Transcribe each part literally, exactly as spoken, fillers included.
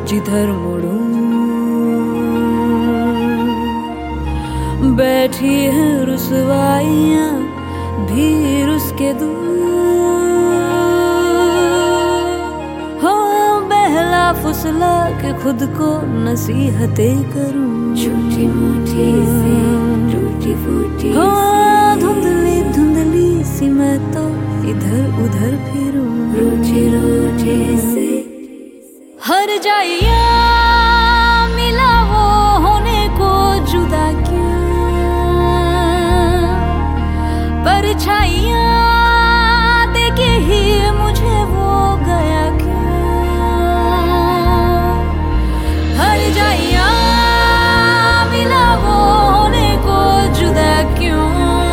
जिधर मुड़ूं बैठी है रुसवाइयां भी रुसके दूर हो बहला फुसला के खुद को नसीहतें करूं छोटी मोटी सी टूटी फूटी हो धुंधली धुंधली सी मैं तो इधर उधर फिरूं रोटी रोटी से हर जाइया मिला वो होने को जुदा क्या परछाइयां देखे ही मुझे वो गया क्या हर जाइया मिला वो होने को जुदा क्यों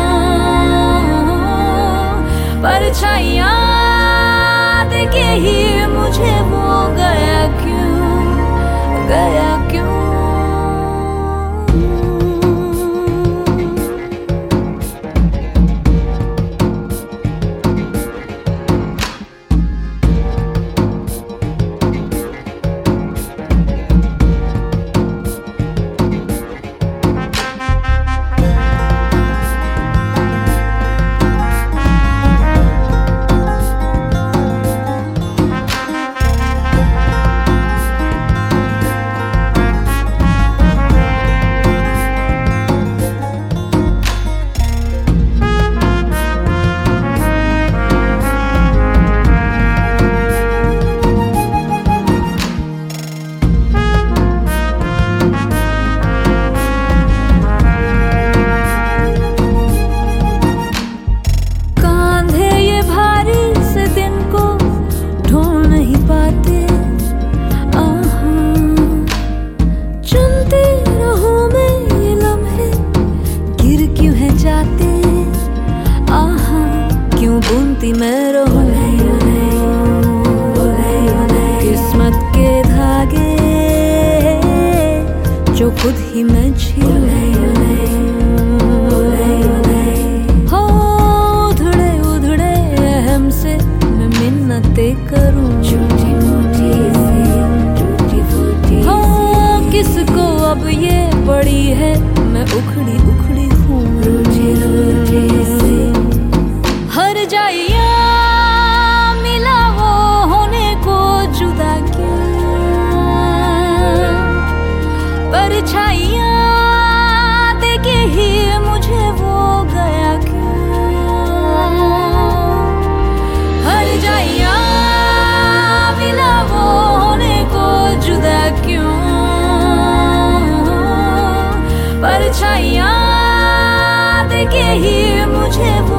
परछाइयां देखे ही मुझे वो गया क्यों गया क्यों बुनती मैं रहूं किस्मत के धागे जो खुद ही मैं छीलूं हो उधड़े उधड़े अहम से मैं मिन्नतें करूं छोटी मोटी सी टूटी फूटी हो किसको अब ये पड़ी है मैं उखड़ी उखड़ी हूँ रोटी रोटी से हर जाइया मिला वो होने को जुदा क्या परछाइयां देखे ही मुझे वो गया क्या हर जाइया मिला वो होने को जुदा क्यों परछाइयां देखे ही मुझे वो